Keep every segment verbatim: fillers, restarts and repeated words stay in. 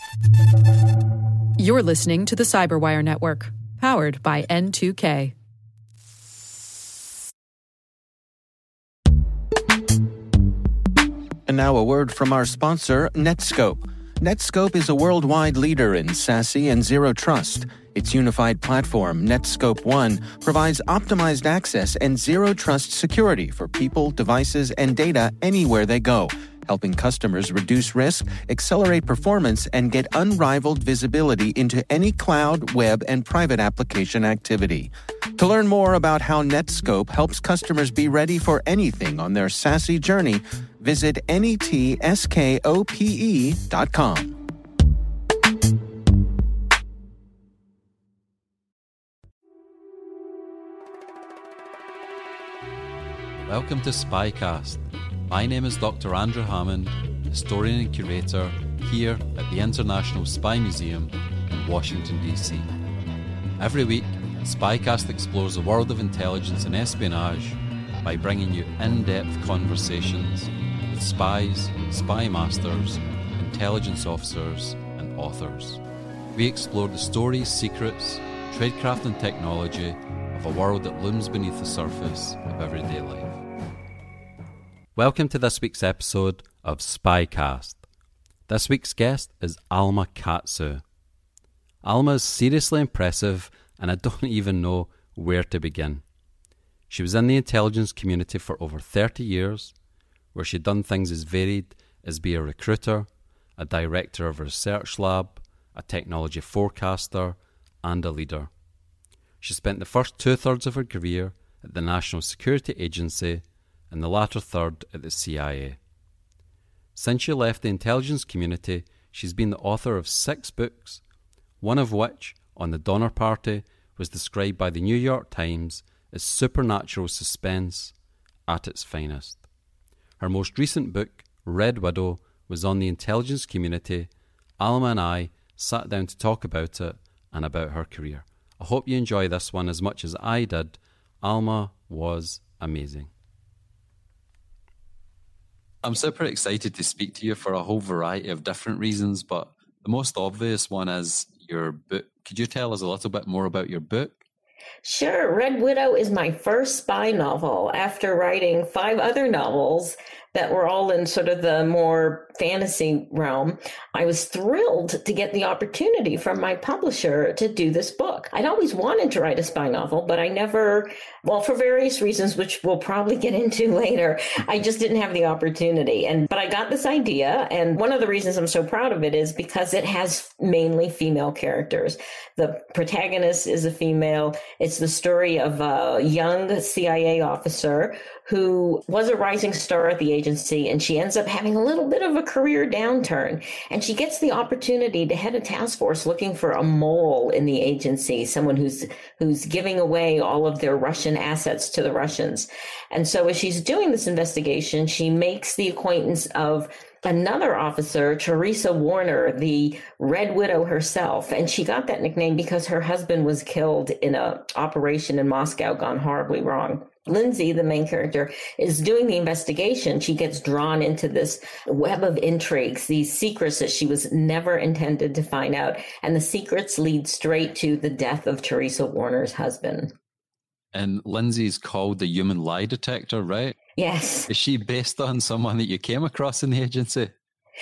You're listening to the Cyberwire Network, powered by N two K. And now a word from our sponsor, Netskope. Netskope is a worldwide leader in SASE and Zero Trust. Its unified platform, Netskope One, provides optimized access and Zero Trust security for people, devices, and data anywhere they go, helping customers reduce risk, accelerate performance, and get unrivaled visibility into any cloud, web, and private application activity. To learn more about how Netskope helps customers be ready for anything on their SASE journey, visit netskope dot com. Welcome to Spycast. My name is Doctor Andrew Hammond, historian and curator here at the International Spy Museum in Washington, D C. Every week, Spycast explores the world of intelligence and espionage by bringing you in-depth conversations with spies, spy masters, intelligence officers, and authors. We explore the stories, secrets, tradecraft and technology of a world that looms beneath the surface of everyday life. Welcome to this week's episode of Spycast. This week's guest is Alma Katsu. Alma is seriously impressive, and I don't even know where to begin. She was in the intelligence community for over thirty years, where she'd done things as varied as be a recruiter, a director of a research lab, a technology forecaster, and a leader. She spent the first two-thirds of her career at the National Security Agency and the latter third at the C I A. Since she left the intelligence community, she's been the author of six books, one of which, On the Donner Party, was described by the New York Times as supernatural suspense at its finest. Her most recent book, Red Widow, was on the intelligence community. Alma and I sat down to talk about it and about her career. I hope you enjoy this one as much as I did. Alma was amazing. I'm super excited to speak to you for a whole variety of different reasons, but the most obvious one is your book. Could you tell us a little bit more about your book? Sure. Red Widow is my first spy novel after writing five other novels that were all in sort of the more fantasy realm. I was thrilled to get the opportunity from my publisher to do this book. I'd always wanted to write a spy novel, but I never, well, for various reasons, which we'll probably get into later, I just didn't have the opportunity. And but I got this idea, and one of the reasons I'm so proud of it is because it has mainly female characters. The protagonist is a female. It's the story of a young C I A officer who was a rising star at the agency, and she ends up having a little bit of a career downturn. And she gets the opportunity to head a task force looking for a mole in the agency, someone who's who's giving away all of their Russian assets to the Russians. And so as she's doing this investigation, she makes the acquaintance of another officer, Teresa Warner, the Red Widow herself. And she got that nickname because her husband was killed in an operation in Moscow gone horribly wrong. Lindsay, the main character, is doing the investigation. She gets drawn into this web of intrigues, these secrets that she was never intended to find out. And the secrets lead straight to the death of Teresa Warner's husband. And Lindsay's called the human lie detector, right? Yes. Is she based on someone that you came across in the agency?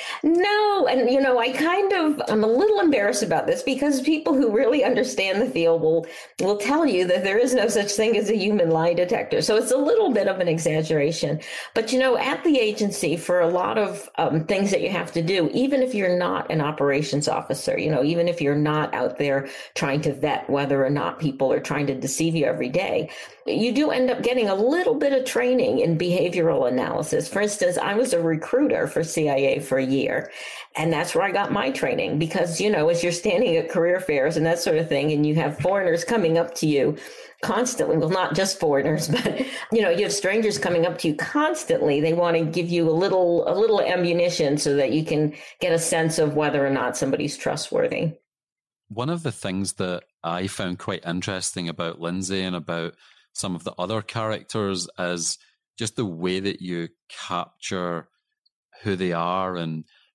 No. And, you know, I kind of, I'm a little embarrassed about this because people who really understand the field will, will tell you that there is no such thing as a human lie detector. So it's a little bit of an exaggeration. But, you know, at the agency, for a lot of um, things that you have to do, even if you're not an operations officer, you know, even if you're not out there trying to vet whether or not people are trying to deceive you every day, you do end up getting a little bit of training in behavioral analysis. For instance, I was a recruiter for C I A for a year, and that's where I got my training because, you know, as you're standing at career fairs and that sort of thing, and you have foreigners coming up to you constantly, well, not just foreigners, but, you know, you have strangers coming up to you constantly. They want to give you a little, a little ammunition so that you can get a sense of whether or not somebody's trustworthy. One of the things that I found quite interesting about Lindsay and about some of the other characters is just the way that you capture who they are and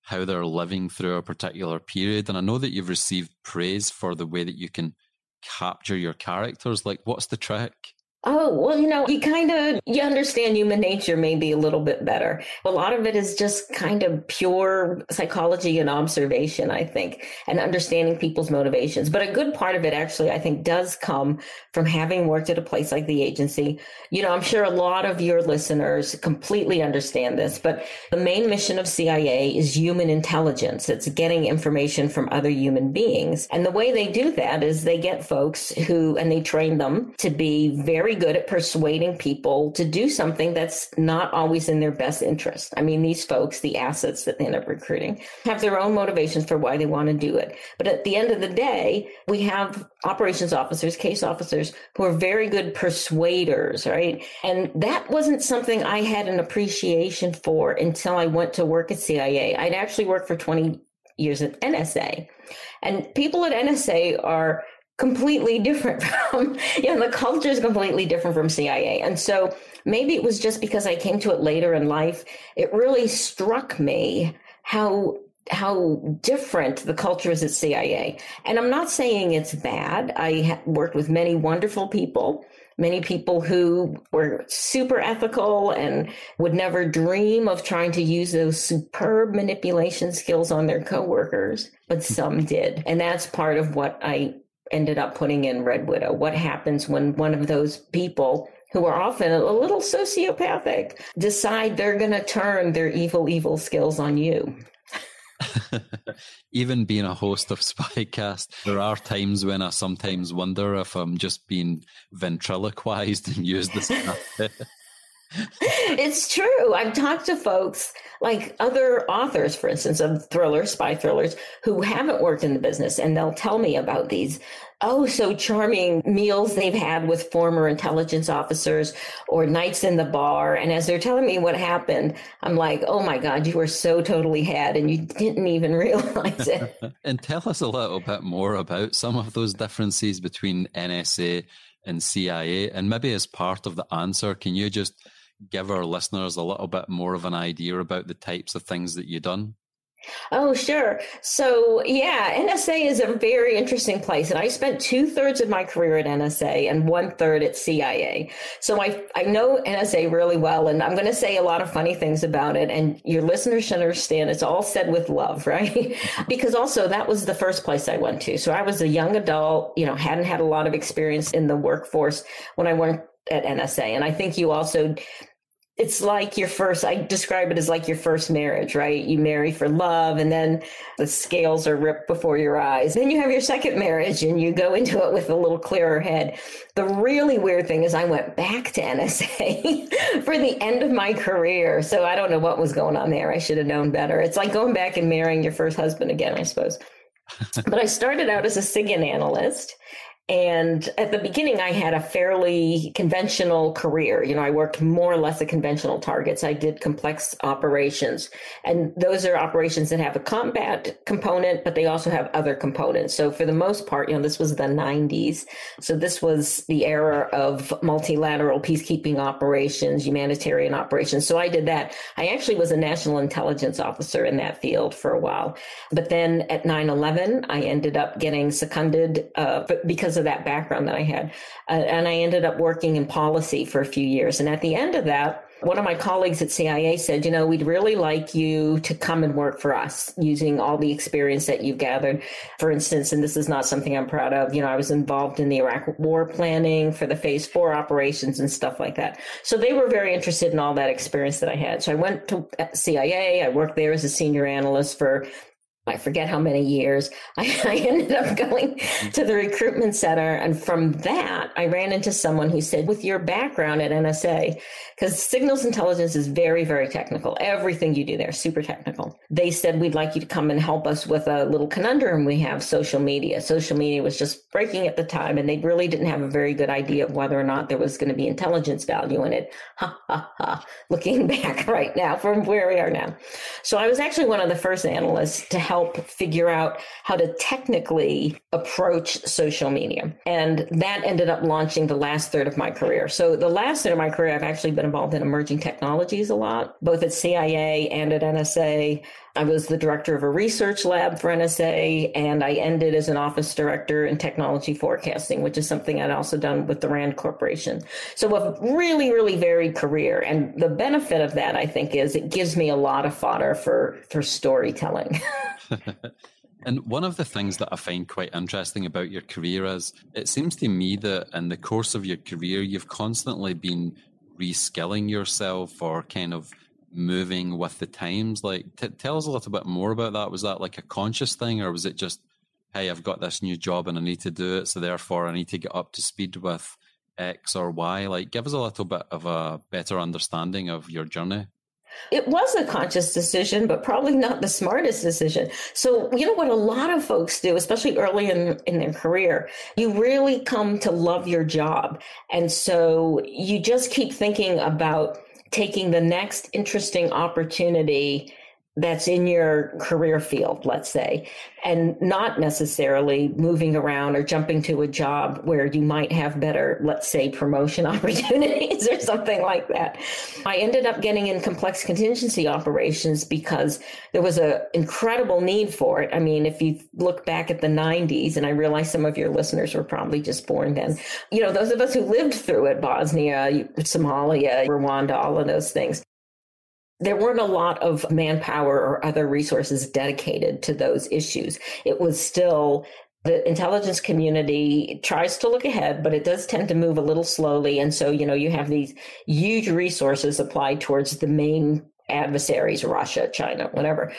how they're living through a particular period. And I know that you've received praise for the way that you can capture your characters. Like, what's the trick? Oh, well, you know, you kind of, you understand human nature maybe a little bit better. A lot of it is just kind of pure psychology and observation, I think, and understanding people's motivations. But a good part of it actually, I think, does come from having worked at a place like the agency. You know, I'm sure a lot of your listeners completely understand this, but the main mission of C I A is human intelligence. It's getting information from other human beings. And the way they do that is they get folks who, and they train them to be very good at persuading people to do something that's not always in their best interest. I mean, these folks, the assets that they end up recruiting, have their own motivations for why they want to do it. But at the end of the day, we have operations officers, case officers, who are very good persuaders, right? And that wasn't something I had an appreciation for until I went to work at C I A. I'd actually worked for twenty years at N S A. And people at N S A are completely different from, you know, the culture is completely different from C I A. And so maybe it was just because I came to it later in life, it really struck me how how different the culture is at C I A. And I'm not saying it's bad. I ha- worked with many wonderful people, many people who were super ethical and would never dream of trying to use those superb manipulation skills on their coworkers, but some did. And that's part of what I ended up putting in Red Widow. What happens when one of those people, who are often a little sociopathic, decide they're going to turn their evil, evil skills on you? Even being a host of Spycast, there are times when I sometimes wonder if I'm just being ventriloquized and used as It's true. I've talked to folks like other authors, for instance, of thrillers, spy thrillers, who haven't worked in the business, and they'll tell me about these, oh, so charming meals they've had with former intelligence officers or nights in the bar. And as they're telling me what happened, I'm like, oh my God, you were so totally had and you didn't even realize it. And tell us a little bit more about some of those differences between N S A and C I A. And maybe as part of the answer, can you just give our listeners a little bit more of an idea about the types of things that you've done? Oh, sure. So, yeah, N S A is a very interesting place. And I spent two thirds of my career at N S A and one third at C I A. So I, I know N S A really well, and I'm going to say a lot of funny things about it. And your listeners should understand it's all said with love, right? Because also that was the first place I went to. So I was a young adult, you know, hadn't had a lot of experience in the workforce when I went at N S A. And I think you also... It's like your first, I describe it as like your first marriage, right? You marry for love and then the scales are ripped before your eyes. Then you have your second marriage and you go into it with a little clearer head. The really weird thing is I went back to N S A for the end of my career. So I don't know what was going on there. I should have known better. It's like going back and marrying your first husband again, I suppose. But I started out as a SIGINT analyst. And at the beginning, I had a fairly conventional career. You know, I worked more or less at conventional targets. I did complex operations. And those are operations that have a combat component, but they also have other components. So for the most part, you know, this was the nineties. So this was the era of multilateral peacekeeping operations, humanitarian operations. So I did that. I actually was a national intelligence officer in that field for a while. But then at nine eleven, I ended up getting seconded uh, because of that background that I had. Uh, and I ended up working in policy for a few years. And at the end of that, one of my colleagues at C I A said, you know, we'd really like you to come and work for us using all the experience that you've gathered. For instance, and this is not something I'm proud of, you know, I was involved in the Iraq war planning for the phase four operations and stuff like that. So they were very interested in all that experience that I had. So I went to C I A. I worked there as a senior analyst for I forget how many years. I, I ended up going to the recruitment center. And from that, I ran into someone who said, with your background at N S A, because signals intelligence is very, very technical. Everything you do there is super technical. They said, we'd like you to come and help us with a little conundrum. We have social media. Social media was just breaking at the time, and they really didn't have a very good idea of whether or not there was going to be intelligence value in it. Ha, ha, ha. Looking back right now from where we are now. So I was actually one of the first analysts to help help figure out how to technically approach social media. And that ended up launching the last third of my career. So the last third of my career, I've actually been involved in emerging technologies a lot, both at C I A and at N S A. I was the director of a research lab for N S A, and I ended as an office director in technology forecasting, which is something I'd also done with the RAND Corporation. So a really, really varied career. And the benefit of that, I think, is it gives me a lot of fodder for, for storytelling. And one of the things that I find quite interesting about your career is it seems to me that in the course of your career, you've constantly been reskilling yourself or kind of moving with the times. Like, t- tell us a little bit more about that. Was that like a conscious thing, or was it just, hey, I've got this new job and I need to do it, so therefore I need to get up to speed with X or Y? Like, give us a little bit of a better understanding of your journey. It was a conscious decision, but probably not the smartest decision. So, you know what a lot of folks do, especially early in, in their career, you really come to love your job. And so you just keep thinking about taking the next interesting opportunity that's in your career field, let's say, and not necessarily moving around or jumping to a job where you might have better, let's say, promotion opportunities or something like that. I ended up getting in complex contingency operations because there was an incredible need for it. I mean, if you look back at the nineties, and I realize some of your listeners were probably just born then, you know, those of us who lived through it, Bosnia, Somalia, Rwanda, all of those things, there weren't a lot of manpower or other resources dedicated to those issues. It was still, the intelligence community tries to look ahead, but it does tend to move a little slowly. And so, you know, you have these huge resources applied towards the main adversaries, Russia, China, whatever.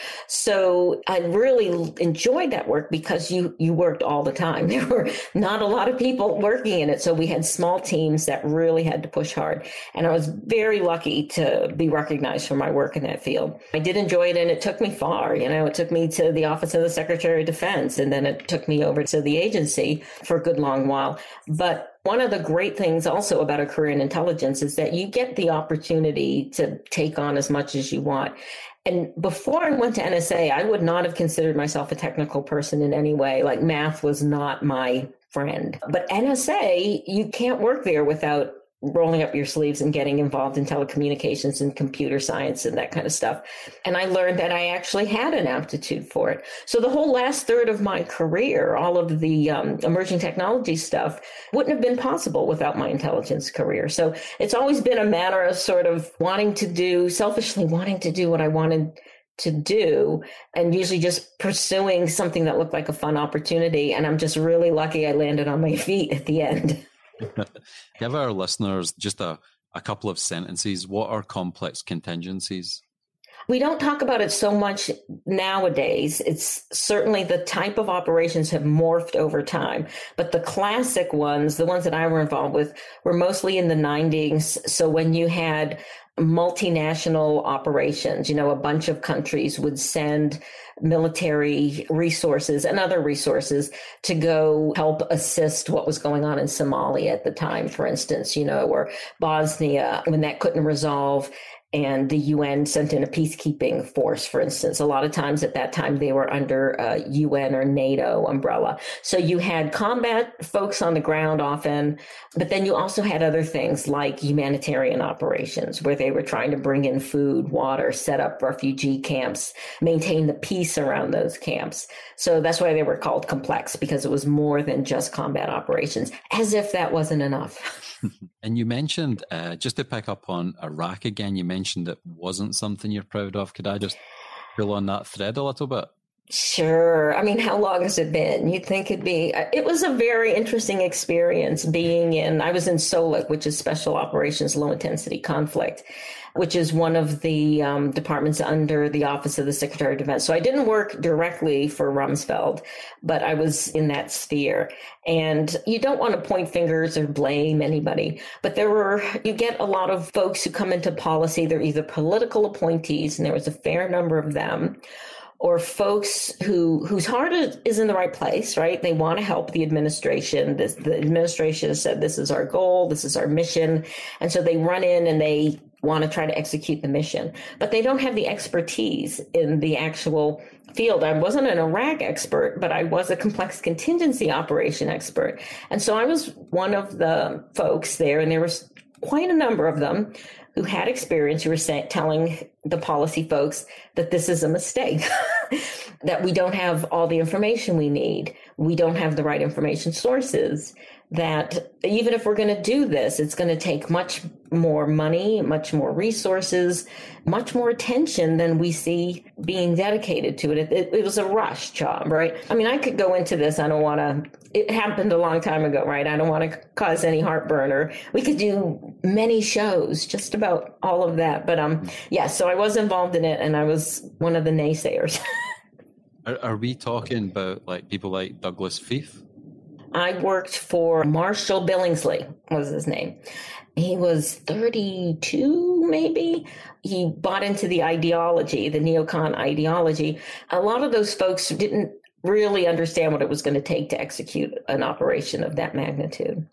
So I really enjoyed that work because you you worked all the time. There were not a lot of people working in it. So we had small teams that really had to push hard. And I was very lucky to be recognized for my work in that field. I did enjoy it, and it took me far. You know, it took me to the Office of the Secretary of Defense, and then it took me over to the agency for a good long while. But one of the great things also about a career in intelligence is that you get the opportunity to take on as much as you want. And before I went to N S A, I would not have considered myself a technical person in any way. Like, math was not my friend. But N S A, you can't work there without rolling up your sleeves and getting involved in telecommunications and computer science and that kind of stuff. And I learned that I actually had an aptitude for it. So the whole last third of my career, all of the um, emerging technology stuff, wouldn't have been possible without my intelligence career. So it's always been a matter of sort of wanting to do, selfishly wanting to do what I wanted to do, and usually just pursuing something that looked like a fun opportunity. And I'm just really lucky I landed on my feet at the end. Give our listeners just a, a couple of sentences. What are complex contingencies? We don't talk about it so much nowadays. It's certainly the type of operations have morphed over time, but the classic ones, the ones that I were involved with, were mostly in the nineties. So when you had multinational operations, you know, a bunch of countries would send military resources and other resources to go help assist what was going on in Somalia at the time, for instance, you know, or Bosnia, when that couldn't resolve. And the U N sent in a peacekeeping force, for instance. A lot of times at that time, they were under uh, U N or NATO umbrella. So you had combat folks on the ground often, but then you also had other things like humanitarian operations where they were trying to bring in food, water, set up refugee camps, maintain the peace around those camps. So that's why they were called complex, because it was more than just combat operations, as if that wasn't enough. And you mentioned, uh, just to pick up on Iraq again, you mentioned it wasn't something you're proud of. Could I just pull on that thread a little bit? Sure. I mean, how long has it been? You'd think it'd be, it was a very interesting experience being in, I was in SOLIC, which is Special Operations Low Intensity Conflict, which is one of the um, departments under the Office of the Secretary of Defense. So I didn't work directly for Rumsfeld, but I was in that sphere. And you don't want to point fingers or blame anybody, but there were, you get a lot of folks who come into policy. They're either political appointees, and there was a fair number of them, or folks who whose heart is in the right place, right? They want to help the administration. This, the administration has said, this is our goal, this is our mission. And so they run in and they want to try to execute the mission, but they don't have the expertise in the actual field. I wasn't an Iraq expert, but I was a complex contingency operation expert. And so I was one of the folks there, and there was quite a number of them who had experience, who were say, telling the policy folks that this is a mistake, that we don't have all the information we need. We don't have the right information sources, that even if we're going to do this, it's going to take much more money, much more resources, much more attention than we see being dedicated to it. It, it, it was a rush job, right? I mean, I could go into this. I don't want to, it happened a long time ago, right? I don't want to cause any heartburn, or we could do many shows just about all of that. But um, yeah, so I was involved in it, and I was one of the naysayers. Are, are we talking about like people like Douglas Feith? I worked for Marshall Billingsley, was his name. He was thirty-two, maybe. He bought into the ideology, the neocon ideology. A lot of those folks didn't really understand what it was going to take to execute an operation of that magnitude.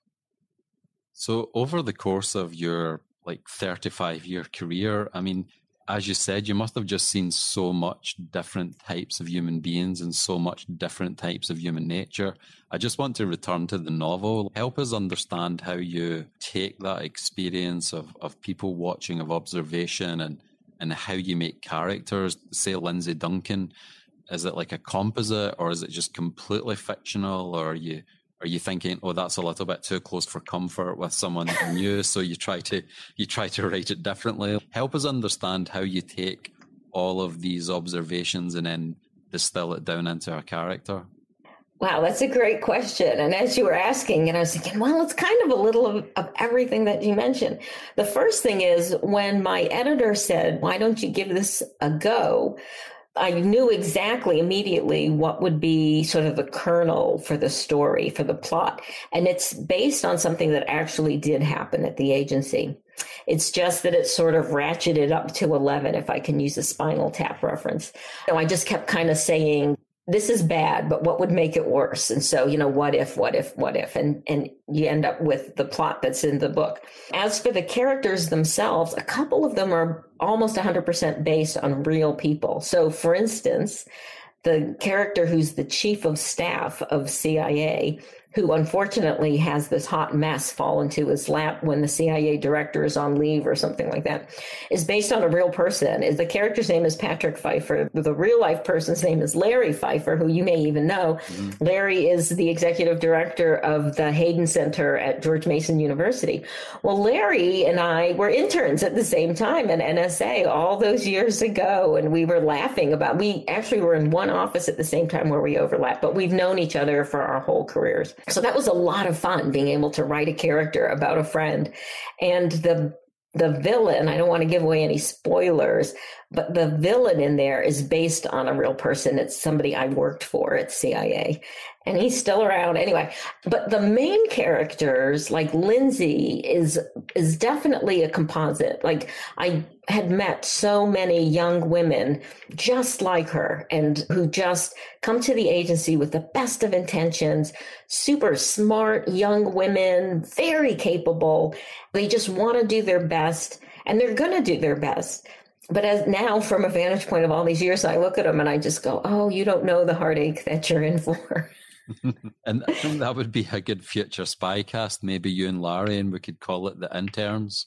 So over the course of your like thirty-five year career, I mean, as you said, you must have just seen so much different types of human beings and so much different types of human nature. I just want to return to the novel. Help us understand how you take that experience of, of people watching, of observation, and, and how you make characters. Say Lindsay Duncan, is it like a composite, or is it just completely fictional, or are you Are you thinking, oh, that's a little bit too close for comfort with someone new, so you try to you try to write it differently? Help us understand how you take all of these observations and then distill it down into a character. Wow, that's a great question. And as you were asking, and I was thinking, well, it's kind of a little of, of everything that you mentioned. The first thing is, when my editor said, why don't you give this a go? I knew exactly immediately what would be sort of the kernel for the story, for the plot. And it's based on something that actually did happen at the agency. It's just that it's sort of ratcheted up to eleven, if I can use a Spinal Tap reference. So I just kept kind of saying, this is bad, but what would make it worse? And so, you know, what if, what if, what if? And, and you end up with the plot that's in the book. As for the characters themselves, a couple of them are almost one hundred percent based on real people. So, for instance, the character who's the chief of staff of C I A, who unfortunately has this hot mess fall into his lap when the C I A director is on leave or something like that, is based on a real person. Is the character's name is Patrick Pfeiffer. The real life person's name is Larry Pfeiffer, who you may even know. Mm-hmm. Larry is the executive director of the Hayden Center at George Mason University. Well, Larry and I were interns at the same time at N S A all those years ago, and we were laughing about, we actually were in one office at the same time where we overlapped, but we've known each other for our whole careers. So that was a lot of fun, being able to write a character about a friend. And the the villain, I don't want to give away any spoilers, but the villain in there is based on a real person. It's somebody I worked for at C I A, and he's still around anyway. But the main characters, like Lindsay, is is definitely a composite. Like, I had met so many young women just like her, and who just come to the agency with the best of intentions, super smart young women, very capable. They just want to do their best, and they're going to do their best. But as now, from a vantage point of all these years, I look at them and I just go, oh, you don't know the heartache that you're in for. And I think that would be a good future spy cast. Maybe you and Larry, and we could call it the interns.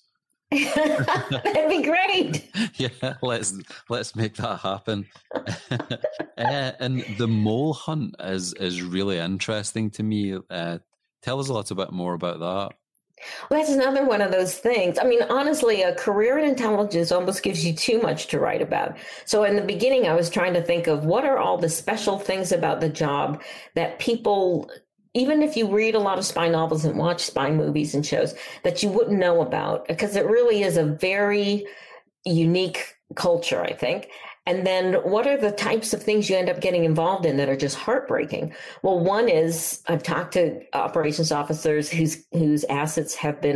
That'd be great. Yeah, let's let's make that happen. uh, and the mole hunt is is really interesting to me. Uh, tell us a little bit more about that. Well, that's another one of those things. I mean, honestly, a career in intelligence almost gives you too much to write about. So in the beginning, I was trying to think of what are all the special things about the job that people, even if you read a lot of spy novels and watch spy movies and shows, that you wouldn't know about, because it really is a very unique culture, I think. And then what are the types of things you end up getting involved in that are just heartbreaking? Well, one is, I've talked to operations officers whose whose assets have been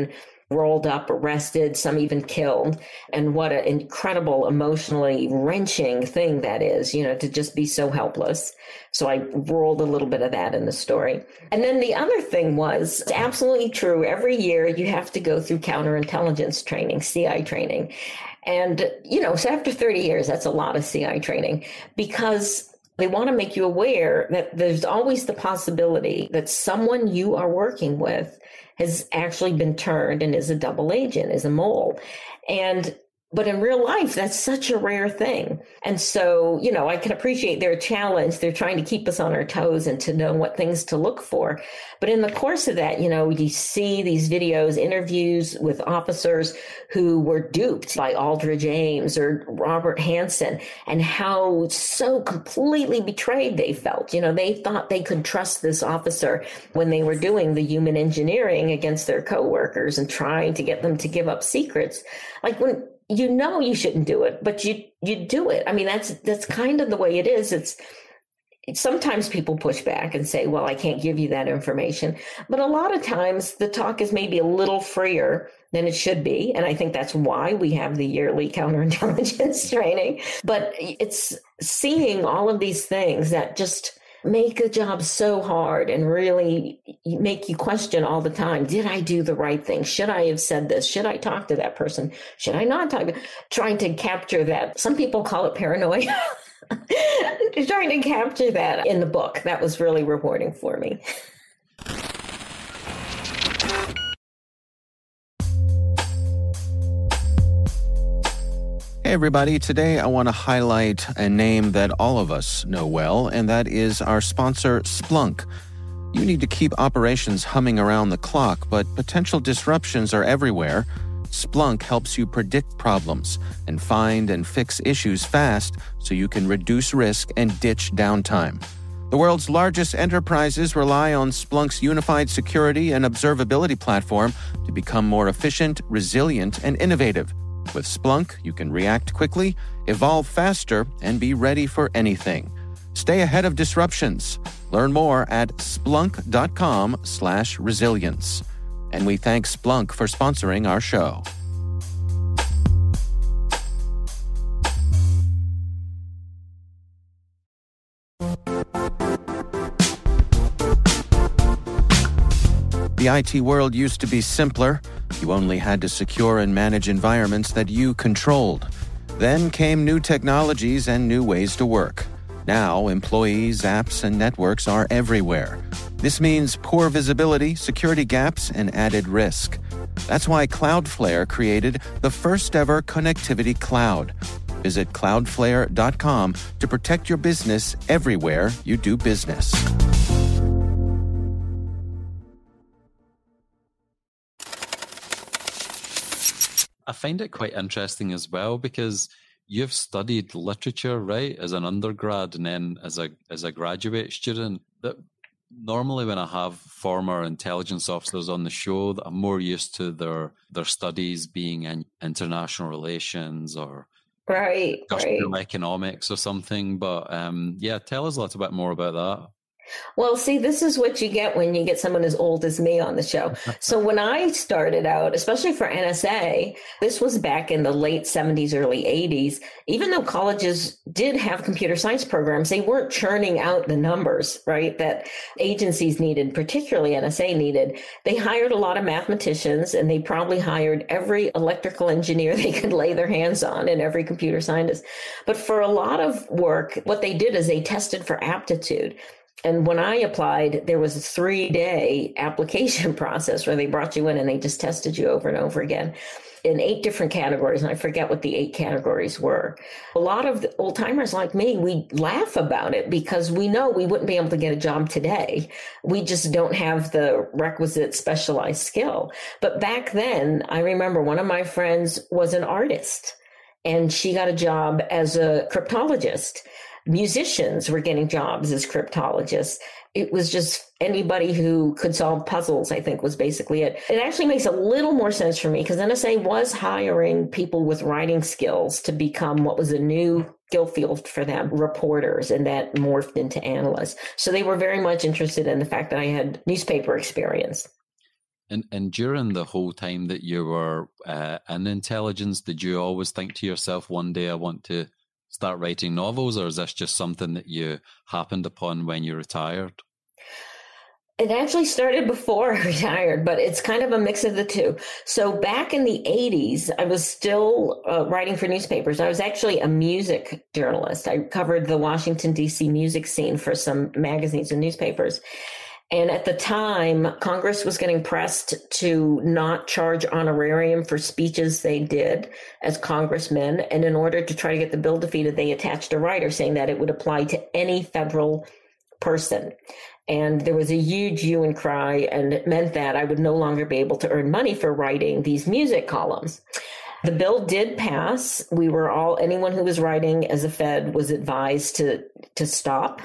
rolled up, arrested, some even killed. And what an incredible, emotionally wrenching thing that is, you know, to just be so helpless. So I rolled a little bit of that in the story. And then the other thing was, it's absolutely true. Every year you have to go through counterintelligence training, C I training. And, you know, so after thirty years, that's a lot of C I training, because they want to make you aware that there's always the possibility that someone you are working with has actually been turned and is a double agent, is a mole. And but in real life, that's such a rare thing. And so, you know, I can appreciate their challenge. They're trying to keep us on our toes and to know what things to look for. But in the course of that, you know, you see these videos, interviews with officers who were duped by Aldrich Ames or Robert Hansen, and how so completely betrayed they felt. You know, they thought they could trust this officer when they were doing the human engineering against their coworkers and trying to get them to give up secrets. Like, when you know you shouldn't do it, but you you do it. I mean, that's that's kind of the way it is. It's, it's sometimes people push back and say, well, I can't give you that information. But a lot of times the talk is maybe a little freer than it should be. And I think that's why we have the yearly counterintelligence training. But it's seeing all of these things that just make the job so hard and really make you question all the time. Did I do the right thing? Should I have said this? Should I talk to that person? Should I not talk? Trying to capture that. Some people call it paranoia. Trying to capture that in the book. That was really rewarding for me. Hey everybody, today I want to highlight a name that all of us know well, and that is our sponsor, Splunk. You need to keep operations humming around the clock, but potential disruptions are everywhere. Splunk helps you predict problems and find and fix issues fast so you can reduce risk and ditch downtime. The world's largest enterprises rely on Splunk's unified security and observability platform to become more efficient, resilient, and innovative. With Splunk, you can react quickly, evolve faster, and be ready for anything. Stay ahead of disruptions. Learn more at splunk.com slash resilience. And we thank Splunk for sponsoring our show. The I T world used to be simpler. You only had to secure and manage environments that you controlled. Then came new technologies and new ways to work. Now, employees, apps, and networks are everywhere. This means poor visibility, security gaps, and added risk. That's why Cloudflare created the first-ever connectivity cloud. Visit cloudflare dot com to protect your business everywhere you do business. I find it quite interesting as well, because you've studied literature, right, as an undergrad and then as a as a graduate student. That normally when I have former intelligence officers on the show, that I'm more used to their their studies being in international relations or right, industrial right. economics or something. But um, yeah, tell us a little bit more about that. Well, see, this is what you get when you get someone as old as me on the show. So when I started out, especially for N S A, this was back in the late seventies, early eighties. Even though colleges did have computer science programs, they weren't churning out the numbers, right, that agencies needed, particularly N S A needed. They hired a lot of mathematicians, and they probably hired every electrical engineer they could lay their hands on and every computer scientist. But for a lot of work, what they did is they tested for aptitude. And when I applied, there was a three-day application process where they brought you in and they just tested you over and over again in eight different categories. And I forget what the eight categories were. A lot of the old timers like me, we laugh about it because we know we wouldn't be able to get a job today. We just don't have the requisite specialized skill. But back then, I remember one of my friends was an artist, and she got a job as a cryptologist. Musicians were getting jobs as cryptologists. It was just anybody who could solve puzzles, I think, was basically it. It actually makes a little more sense for me because N S A was hiring people with writing skills to become what was a new skill field for them, reporters, and that morphed into analysts. So they were very much interested in the fact that I had newspaper experience. And and during the whole time that you were uh, in intelligence, did you always think to yourself, one day I want to start writing novels, or is this just something that you happened upon when you retired? It actually started before I retired, but it's kind of a mix of the two. So back in the eighties, I was still uh, writing for newspapers. I was actually a music journalist. I covered the Washington, D C music scene for some magazines and newspapers. And at the time, Congress was getting pressed to not charge honorarium for speeches they did as congressmen. And in order to try to get the bill defeated, they attached a rider saying that it would apply to any federal person. And there was a huge hue and cry, and it meant that I would no longer be able to earn money for writing these music columns. The bill did pass. We were all, anyone who was writing as a Fed was advised to, to stop,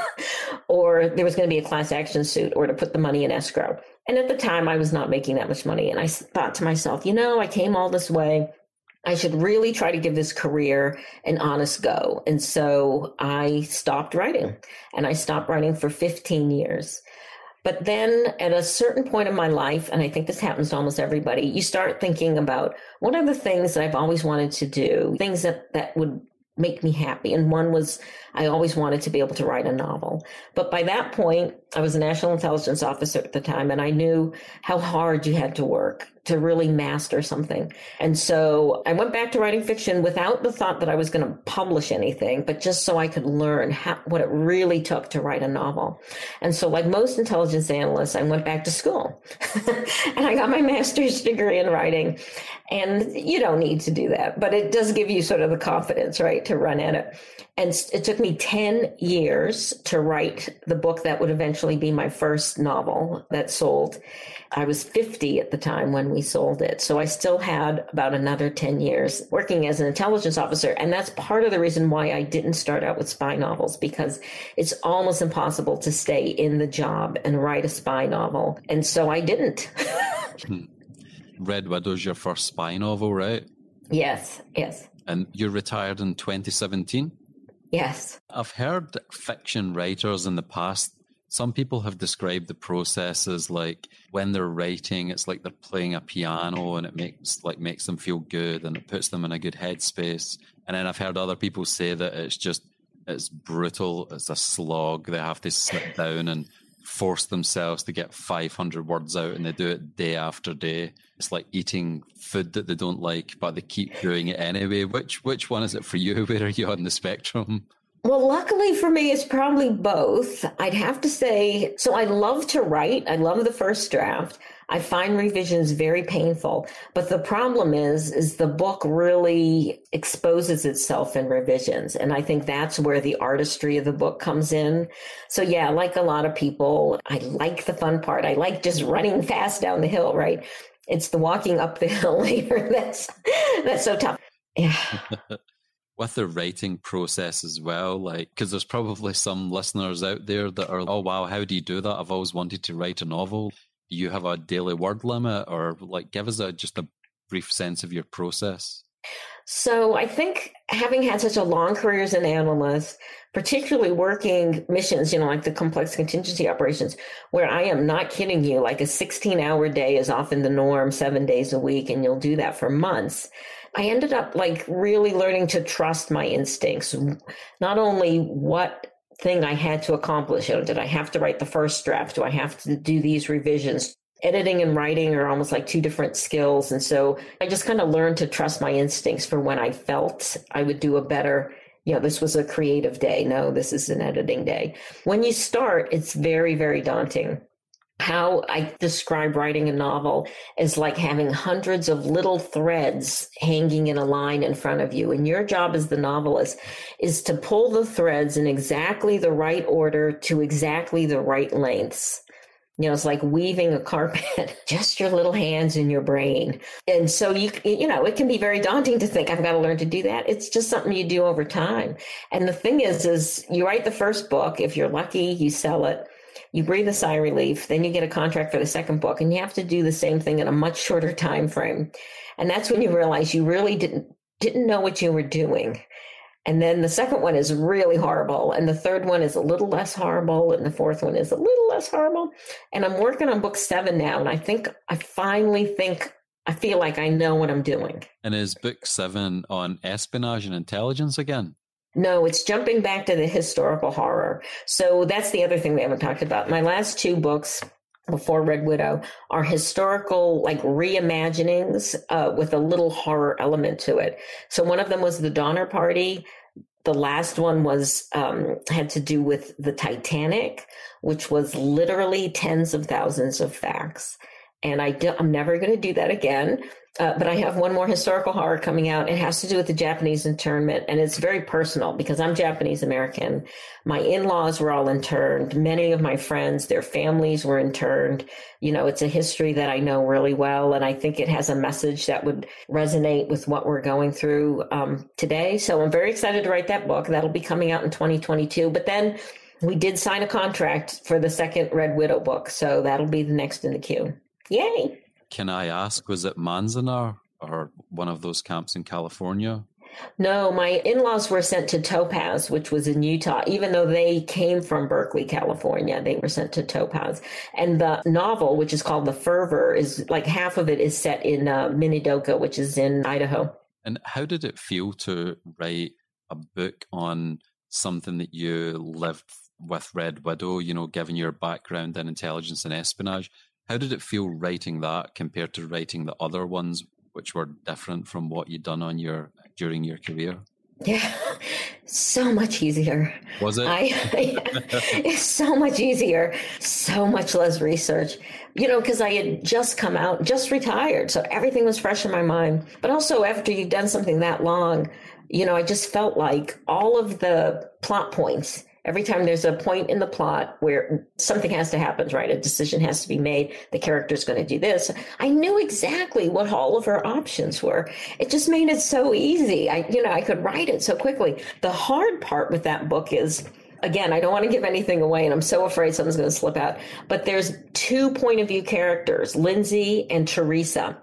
or there was going to be a class action suit, or to put the money in escrow. And at the time, I was not making that much money. And I thought to myself, you know, I came all this way. I should really try to give this career an honest go. And so I stopped writing, and I stopped writing for fifteen years. But then at a certain point in my life, and I think this happens to almost everybody, you start thinking about what are the things that I've always wanted to do, things that, that would make me happy. And one was I always wanted to be able to write a novel. But by that point, I was a national intelligence officer at the time, and I knew how hard you had to work to really master something. And so I went back to writing fiction without the thought that I was going to publish anything, but just so I could learn how, what it really took to write a novel. And so like most intelligence analysts, I went back to school and I got my master's degree in writing. And you don't need to do that, but it does give you sort of the confidence, right, to run at it. And it took me ten years to write the book that would eventually be my first novel that sold. I was fifty at the time when we sold it. So I still had about another ten years working as an intelligence officer. And that's part of the reason why I didn't start out with spy novels, because it's almost impossible to stay in the job and write a spy novel. And so I didn't. Red Widow's your first spy novel, right? Yes, yes. And you retired in twenty seventeen? Yes. I've heard fiction writers in the past, some people have described the process as like when they're writing, it's like they're playing a piano and it makes like makes them feel good and it puts them in a good headspace. And then I've heard other people say that it's just, it's brutal, it's a slog. They have to sit down and force themselves to get five hundred words out, and they do it day after day. It's like eating food that they don't like, but they keep doing it anyway. Which which one is it for you? Where are you on the spectrum? Well, luckily for me, it's probably both. I'd have to say, so I love to write. I love the first draft. I find revisions very painful. But the problem is, is the book really exposes itself in revisions. And I think that's where the artistry of the book comes in. So yeah, like a lot of people, I like the fun part. I like just running fast down the hill, right? It's the walking up the hill later that's that's so tough. Yeah. With the writing process as well, like, because there's probably some listeners out there that are, oh, wow, how do you do that? I've always wanted to write a novel. Do you have a daily word limit? Or like, give us a, just a brief sense of your process. So I think having had such a long career as an analyst, particularly working missions, you know, like the complex contingency operations, where I am not kidding you, like a sixteen hour day is often the norm, seven days a week, and you'll do that for months. I ended up like really learning to trust my instincts, not only what thing I had to accomplish. You know, did I have to write the first draft? Do I have to do these revisions? Editing and writing are almost like two different skills. And so I just kind of learned to trust my instincts for when I felt I would do a better, you know, this was a creative day. No, this is an editing day. When you start, it's very, very daunting. How I describe writing a novel is like having hundreds of little threads hanging in a line in front of you. And your job as the novelist is to pull the threads in exactly the right order to exactly the right lengths. You know, it's like weaving a carpet, just your little hands and your brain. And so, you you know, it can be very daunting to think, I've got to learn to do that. It's just something you do over time. And the thing is, is you write the first book. If you're lucky, you sell it. You breathe a sigh of relief, then you get a contract for the second book, and you have to do the same thing in a much shorter time frame. And that's when you realize you really didn't didn't know what you were doing. And then the second one is really horrible. And the third one is a little less horrible. And the fourth one is a little less horrible. And I'm working on book seven now. And I think, I finally think, I feel like I know what I'm doing. And is book seven on espionage and intelligence again? No, it's jumping back to the historical horror. So that's the other thing we haven't talked about. My last two books before Red Widow are historical, like reimaginings uh, with a little horror element to it. So one of them was the Donner Party. The last one was um, had to do with the Titanic, which was literally tens of thousands of facts. And I do, I'm never going to do that again. Uh, but I have one more historical horror coming out. It has to do with the Japanese internment. And it's very personal because I'm Japanese American. My in-laws were all interned. Many of my friends, their families were interned. You know, it's a history that I know really well. And I think it has a message that would resonate with what we're going through um, today. So I'm very excited to write that book. That'll be coming out in twenty twenty-two. But then we did sign a contract for the second Red Widow book. So that'll be the next in the queue. Yay. Can I ask, was it Manzanar or one of those camps in California? No, my in-laws were sent to Topaz, which was in Utah. Even though they came from Berkeley, California, they were sent to Topaz. And the novel, which is called The Fervor, is like half of it is set in uh, Minidoka, which is in Idaho. And how did it feel to write a book on something that you lived with Red Widow, you know, given your background in intelligence and espionage? How did it feel writing that compared to writing the other ones, which were different from what you'd done on your during your career? Yeah, so much easier. Was it? I, it's so much easier, so much less research, you know, because I had just come out, just retired. So everything was fresh in my mind. But also after you've done something that long, you know, I just felt like all of the plot points, every time there's a point in the plot where something has to happen, right? A decision has to be made. The character's going to do this. I knew exactly what all of her options were. It just made it so easy. I, you know, I could write it so quickly. The hard part with that book is, again, I don't want to give anything away, and I'm so afraid something's going to slip out, but there's two point of view characters, Lindsay and Teresa.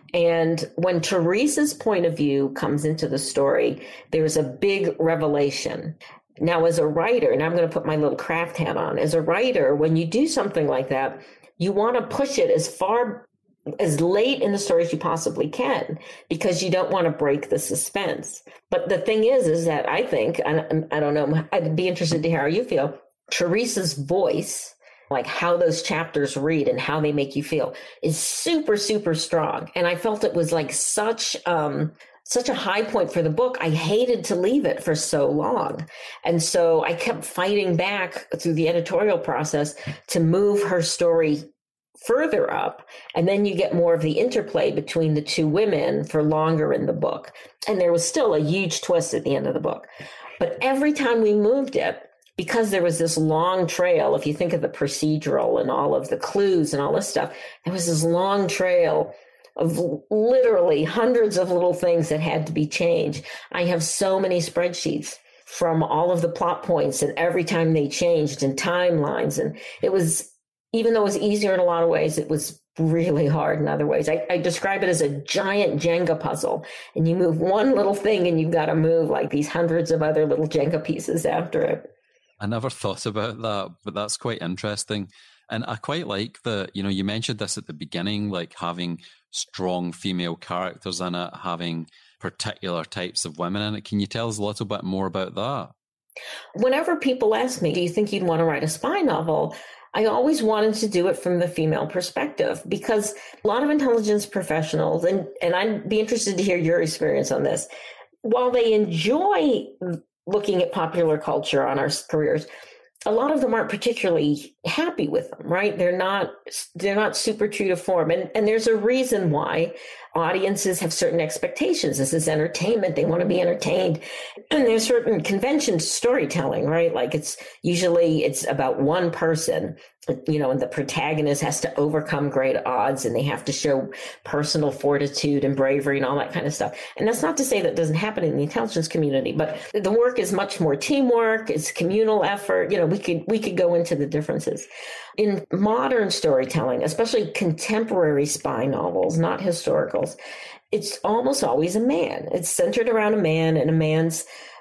And when Teresa's point of view comes into the story, there's a big revelation. Now, as a writer, and I'm going to put my little craft hat on, as a writer, when you do something like that, you want to push it as far, as late in the story as you possibly can, because you don't want to break the suspense. But the thing is, is that I think, and I don't know, I'd be interested to hear how you feel, Teresa's voice, like how those chapters read and how they make you feel, is super, super strong. And I felt it was like such, um, such a high point for the book. I hated to leave it for so long. And so I kept fighting back through the editorial process to move her story further up. And then you get more of the interplay between the two women for longer in the book. And there was still a huge twist at the end of the book. But every time we moved it, because there was this long trail, if you think of the procedural and all of the clues and all this stuff, there was this long trail of literally hundreds of little things that had to be changed. I have so many spreadsheets from all of the plot points and every time they changed and timelines. And it was, even though it was easier in a lot of ways, it was really hard in other ways. I, I describe it as a giant Jenga puzzle, and you move one little thing and you've got to move like these hundreds of other little Jenga pieces after it. I never thought about that, but that's quite interesting. And I quite like the, you know, you mentioned this at the beginning, like having strong female characters in it, having particular types of women in it. Can you tell us a little bit more about that? Whenever people ask me, do you think you'd want to write a spy novel? I always wanted to do it from the female perspective, because a lot of intelligence professionals, and, and I'd be interested to hear your experience on this, while they enjoy looking at popular culture on our careers, a lot of them aren't particularly happy with them, right? They're not, they're not super true to form. And, and there's a reason why audiences have certain expectations. This is entertainment. They want to be entertained. And there's certain conventions to storytelling, right? Like it's usually, it's about one person, you know, and the protagonist has to overcome great odds and they have to show personal fortitude and bravery and all that kind of stuff. And that's not to say that doesn't happen in the intelligence community, but the work is much more teamwork. It's communal effort. You know, we could, we could go into the differences. In modern storytelling, especially contemporary spy novels, not historicals, it's almost always a man. It's centered around a man and a man's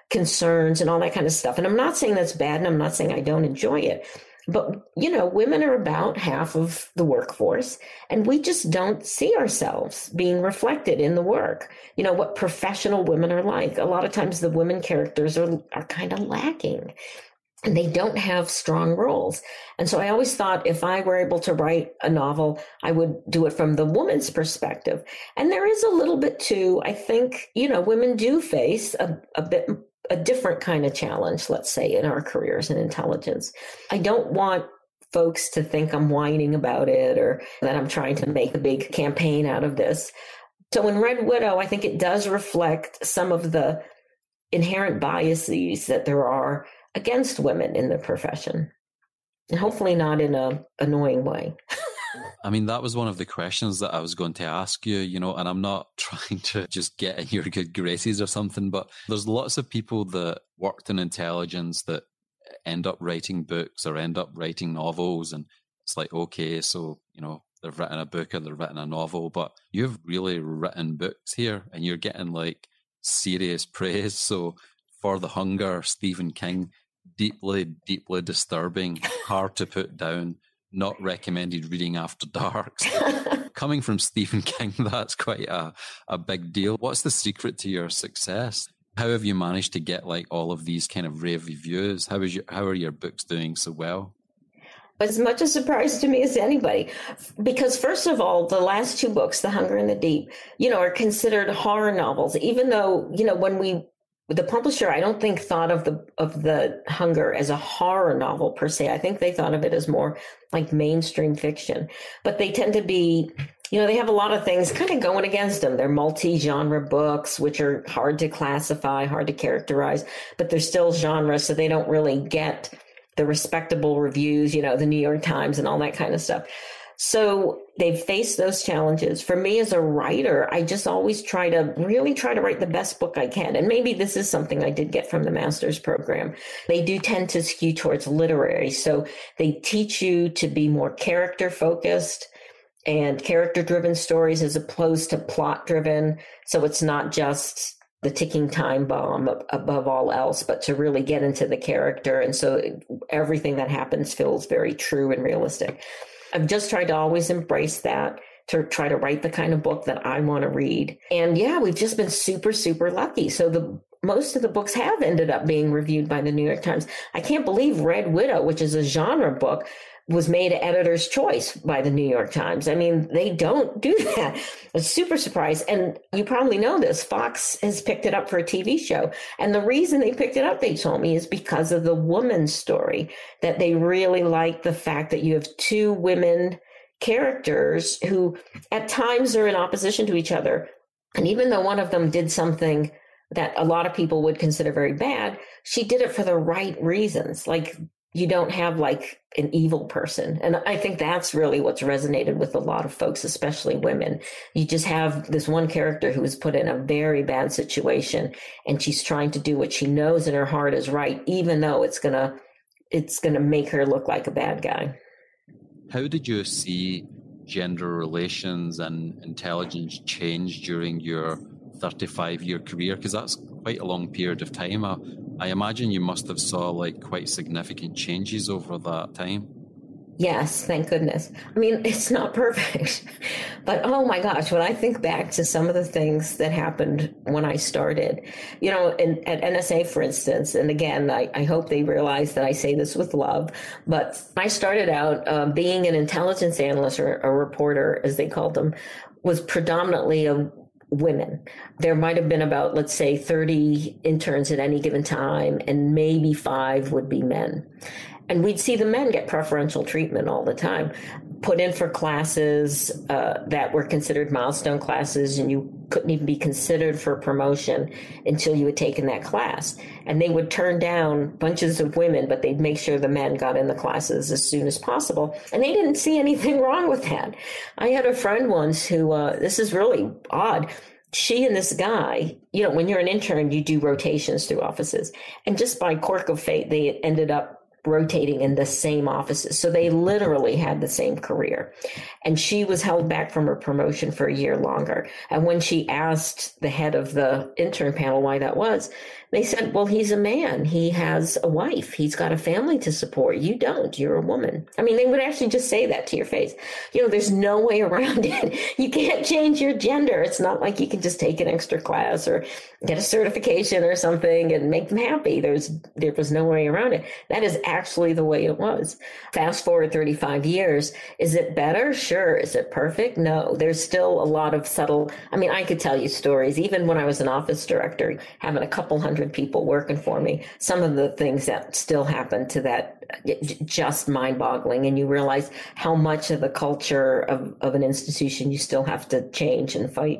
concerns and all that kind of stuff. And I'm not saying that's bad, and I'm not saying I don't enjoy it. But, you know, women are about half of the workforce, and we just don't see ourselves being reflected in the work. You know, what professional women are like. A lot of times the women characters are, are kind of lacking, and they don't have strong roles. And so I always thought if I were able to write a novel, I would do it from the woman's perspective. And there is a little bit too, I think, you know, women do face a, a bit a different kind of challenge, let's say, in our careers in intelligence. I don't want folks to think I'm whining about it or that I'm trying to make a big campaign out of this. So in Red Widow, I think it does reflect some of the inherent biases that there are against women in the profession, and hopefully not in a annoying way. I mean, that was one of the questions that I was going to ask you, you know, and I'm not trying to just get in your good graces or something, but there's lots of people that worked in intelligence that end up writing books or end up writing novels. And it's like, okay, so, you know, they've written a book or they've written a novel, but you've really written books here and you're getting like serious praise. So For the Hunger, Stephen King, deeply, deeply disturbing, hard to put down. Not recommended reading after dark. So coming from Stephen King, that's quite a, a big deal. What's the secret to your success? How have you managed to get like all of these kind of rave reviews? How is your, how are your books doing so well? As much a surprise to me as anybody, because first of all, the last two books, The Hunger and the Deep, you know, are considered horror novels, even though, you know, when we the publisher, I don't think thought of the of the Hunger as a horror novel per se. I think they thought of it as more like mainstream fiction. But they tend to be, you know, they have a lot of things kind of going against them. They're multi-genre books, which are hard to classify, hard to characterize, but they're still genre, so they don't really get the respectable reviews, you know, the New York Times and all that kind of stuff. So they've faced those challenges. For me as a writer, I just always try to really try to write the best book I can. And maybe this is something I did get from the master's program. They do tend to skew towards literary. So they teach you to be more character focused and character driven stories as opposed to plot driven. So it's not just the ticking time bomb above all else, but to really get into the character. And so everything that happens feels very true and realistic. I've just tried to always embrace that, to try to write the kind of book that I want to read. And yeah, we've just been super, super lucky. So the most of the books have ended up being reviewed by the New York Times. I can't believe Red Widow, which is a genre book, was made editor's choice by the New York Times. I mean, they don't do that. A super surprise. And you probably know this, Fox has picked it up for a T V show. And the reason they picked it up, they told me, is because of the woman's story, that they really like the fact that you have two women characters who at times are in opposition to each other. And even though one of them did something that a lot of people would consider very bad, she did it for the right reasons. Like, you don't have like an evil person. And I think that's really what's resonated with a lot of folks, especially women. You just have this one character who was put in a very bad situation, and she's trying to do what she knows in her heart is right, even though it's going to, it's going to make her look like a bad guy. How did you see gender relations and intelligence change during your thirty-five year career? Because that's quite a long period of time. I, I imagine you must have saw like quite significant changes over that time. Yes, thank goodness. I mean, it's not perfect, but oh my gosh, when I think back to some of the things that happened when I started, you know, in, at N S A, for instance, and again, I, I hope they realize that I say this with love, but I started out uh, being an intelligence analyst, or a reporter, as they called them, was predominantly a women. There might have been about, let's say, thirty interns at any given time, and maybe five would be men. And we'd see the men get preferential treatment all the time, put in for classes uh, that were considered milestone classes, and you couldn't even be considered for promotion until you had taken that class. And they would turn down bunches of women, but they'd make sure the men got in the classes as soon as possible. And they didn't see anything wrong with that. I had a friend once who, uh, this is really odd. She and this guy, you know, when you're an intern, you do rotations through offices. And just by quirk of fate, they ended up rotating in the same offices. So they literally had the same career. And she was held back from her promotion for a year longer. And when she asked the head of the intern panel why that was, They said, well, he's a man. He has a wife. He's got a family to support. You don't. You're a woman. I mean, they would actually just say that to your face. You know, there's no way around it. You can't change your gender. It's not like you can just take an extra class or get a certification or something and make them happy. There's, there was no way around it. That is actually the way it was. Fast forward thirty-five years. Is it better? Sure. Is it perfect? No. There's still a lot of subtle, I mean, I could tell you stories, even when I was an office director, having a couple hundred people working for me, some of the things that still happen to that, just mind-boggling. And you realize how much of the culture of, of an institution you still have to change and fight.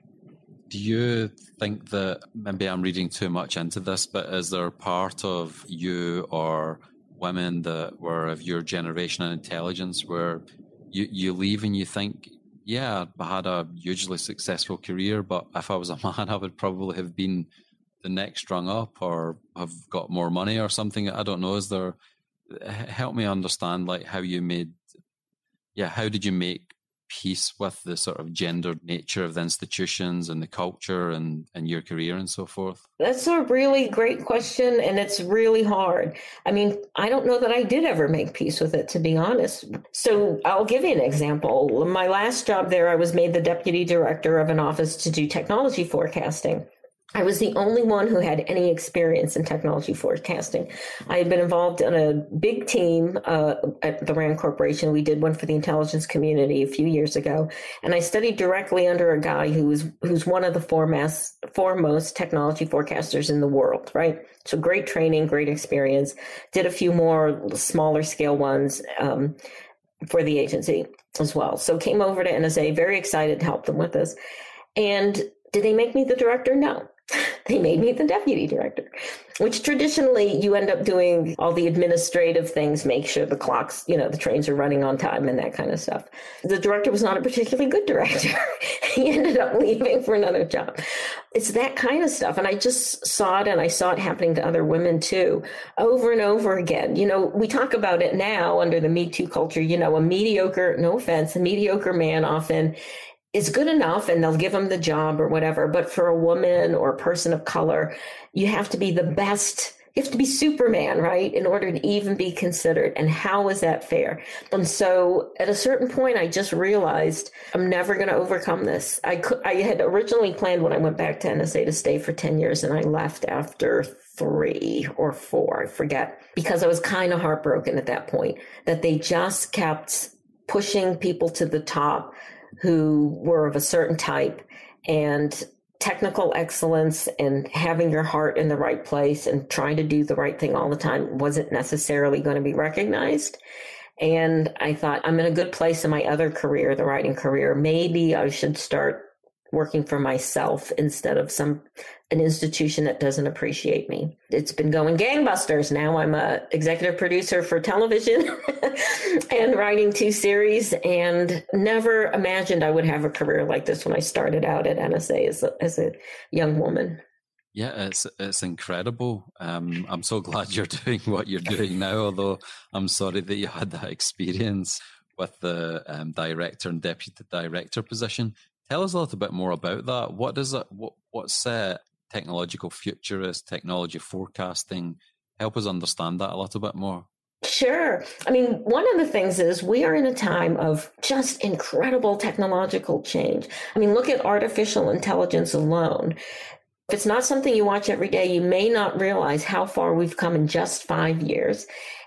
Do you think that, maybe I'm reading too much into this, but is there part of you or women that were of your generation and intelligence where you, you leave and you think, yeah, I had a hugely successful career, but if I was a man, I would probably have been the next rung up or have got more money or something? I don't know. Is there, help me understand like how you made, yeah, how did you make peace with the sort of gendered nature of the institutions and the culture and, and your career and so forth? That's a really great question, and it's really hard. I mean, I don't know that I did ever make peace with it, to be honest. So I'll give you an example. My last job there, I was made the deputy director of an office to do technology forecasting. I was the only one who had any experience in technology forecasting. I had been involved in a big team uh, at the RAND Corporation. We did one for the intelligence community a few years ago. And I studied directly under a guy who was who's one of the foremost, foremost technology forecasters in the world, right? So great training, great experience. Did a few more smaller scale ones um, for the agency as well. So came over to N S A, very excited to help them with this. And did they make me the director? No. They made me the deputy director, which traditionally you end up doing all the administrative things, make sure the clocks, you know, the trains are running on time and that kind of stuff. The director was not a particularly good director. He ended up leaving for another job. It's that kind of stuff. And I just saw it, and I saw it happening to other women too, over and over again. You know, we talk about it now under the Me Too culture, you know, a mediocre, no offense, a mediocre man often is good enough and they'll give them the job or whatever. But for a woman or a person of color, you have to be the best. You have to be Superman, right, in order to even be considered. And how is that fair? And so at a certain point, I just realized I'm never going to overcome this. I could, I had originally planned when I went back to N S A to stay for ten years, and I left after three or four, I forget, because I was kind of heartbroken at that point that they just kept pushing people to the top who were of a certain type, and technical excellence and having your heart in the right place and trying to do the right thing all the time wasn't necessarily going to be recognized. And I thought, I'm in a good place in my other career, the writing career. Maybe I should start working for myself instead of some an institution that doesn't appreciate me. It's been going gangbusters. Now I'm a executive producer for television and writing two series, and never imagined I would have a career like this when I started out at N S A as a, as a young woman. Yeah, it's it's incredible. Um, I'm so glad you're doing what you're doing now, although I'm sorry that you had that experience with the um, director and deputy director position. Tell us a little bit more about that. What does it, what, what's uh, technological futurist, technology forecasting? Help us understand that a little bit more. Sure. I mean, one of the things is we are in a time of just incredible technological change. I mean, look at artificial intelligence alone. If it's not something you watch every day, you may not realize how far we've come in just five years.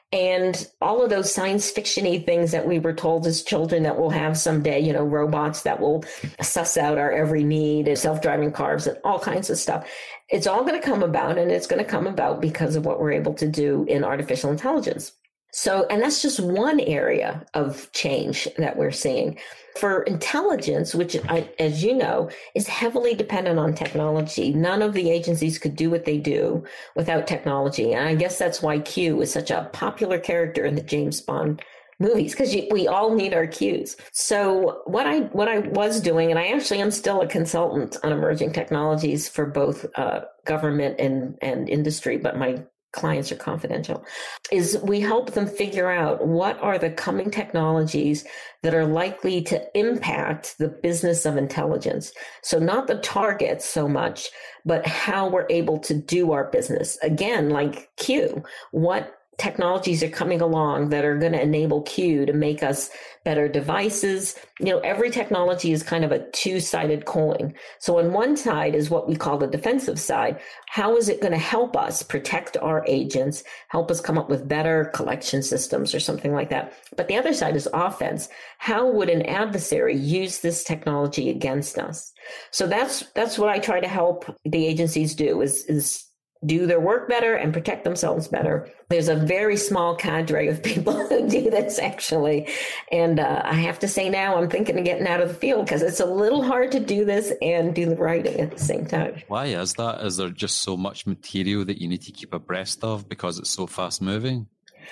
And all of those science fiction-y things that we were told as children that we'll have someday, you know, robots that will suss out our every need and self-driving cars and all kinds of stuff. It's all going to come about, and it's going to come about because of what we're able to do in artificial intelligence. So, and that's just one area of change that we're seeing. For intelligence, which, I, as you know, is heavily dependent on technology. None of the agencies could do what they do without technology. And I guess that's why Q is such a popular character in the James Bond movies, because we all need our cues. So what I what I was doing, and I actually am still a consultant on emerging technologies for both uh, government and, and industry, but my clients are confidential, is we help them figure out what are the coming technologies that are likely to impact the business of intelligence. So not the targets so much, but how we're able to do our business. Again, like Q, what technologies are coming along that are going to enable Q to make us better devices. You know, every technology is kind of a two-sided coin. So on one side is what we call the defensive side. How is it going to help us protect our agents, help us come up with better collection systems or something like that? But the other side is offense. How would an adversary use this technology against us? So that's that's what I try to help the agencies do is is do their work better and protect themselves better. There's a very small cadre of people who do this, actually. And uh, I have to say now I'm thinking of getting out of the field because it's a little hard to do this and do the writing at the same time. Why is that? Is there just so much material that you need to keep abreast of because it's so fast moving?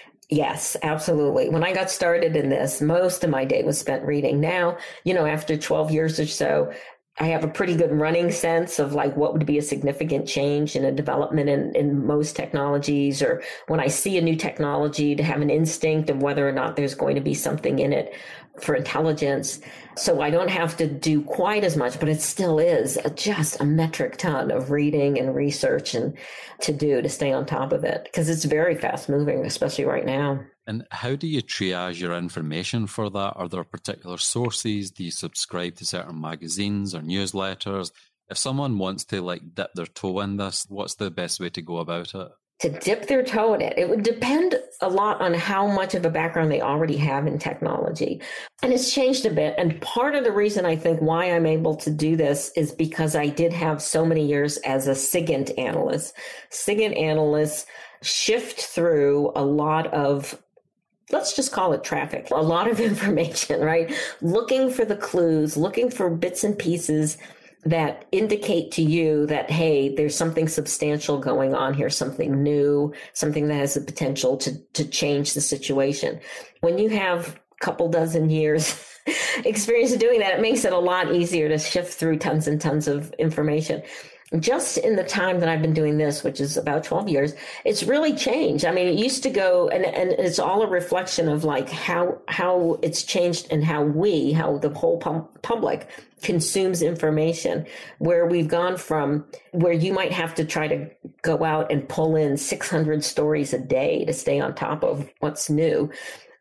Yes, absolutely. When I got started in this, most of my day was spent reading. Now, you know, after twelve years or so, I have a pretty good running sense of like what would be a significant change in a development in, in most technologies, or when I see a new technology to have an instinct of whether or not there's going to be something in it for intelligence. So I don't have to do quite as much, but it still is a, just a metric ton of reading and research and to do to stay on top of it because it's very fast moving, especially right now. And how do you triage your information for that? Are there particular sources? Do you subscribe to certain magazines or newsletters? If someone wants to like dip their toe in this, what's the best way to go about it? To dip their toe in it, it would depend a lot on how much of a background they already have in technology. And it's changed a bit. And part of the reason I think why I'm able to do this is because I did have so many years as a SIGINT analyst. SIGINT analysts shift through a lot of, let's just call it traffic, a lot of information, right? Looking for the clues, looking for bits and pieces that indicate to you that, hey, there's something substantial going on here, something new, something that has the potential to, to change the situation. When you have a couple dozen years experience of doing that, it makes it a lot easier to shift through tons and tons of information. Just in the time that I've been doing this, which is about twelve years, it's really changed. I mean, it used to go, and, and it's all a reflection of like how how it's changed and how we, how the whole public consumes information, where we've gone from where you might have to try to go out and pull in six hundred stories a day to stay on top of what's new.